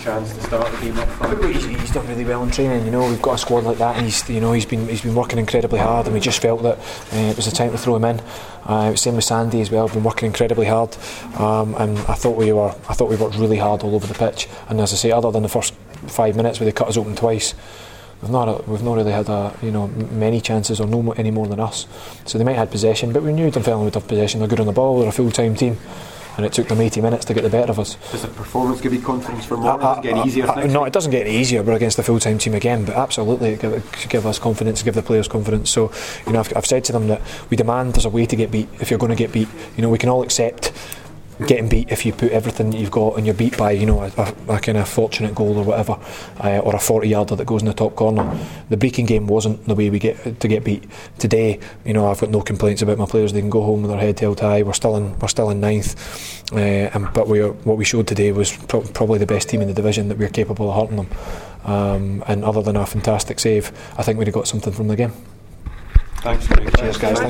chance to start the game up front? He's done really well in training. We've got a squad like that, and he's been working incredibly hard, and we just felt that it was the time to throw him in. Same with Sandy as well. Been working incredibly hard, and I thought we worked really hard all over the pitch. And as I say, other than the first 5 minutes where they cut us open twice, we've not really had many chances, or any more than us. So they might have had possession, but we knew Dunfermline would have possession. They're good on the ball. They're a full-time team, and it took them 80 minutes to get the better of us. Does the performance give you confidence for more? Does it get easier? No, it doesn't get any easier. We're against a full-time team again, but absolutely it should give us confidence, give the players confidence. So I've said to them that we demand there's a way to get beat. If you're going to get beat, we can all accept getting beat if you put everything that you've got and you're beat by a kind of fortunate goal or whatever, or a 40-yarder that goes in the top corner. The Brecon game wasn't the way we get beat. Today, I've got no complaints about my players. They can go home with their head held high. We're still in ninth, but what we showed today was probably the best team in the division, that we're capable of hurting them. And other than a fantastic save, I think we'd have got something from the game. Thanks. Cheers, guys.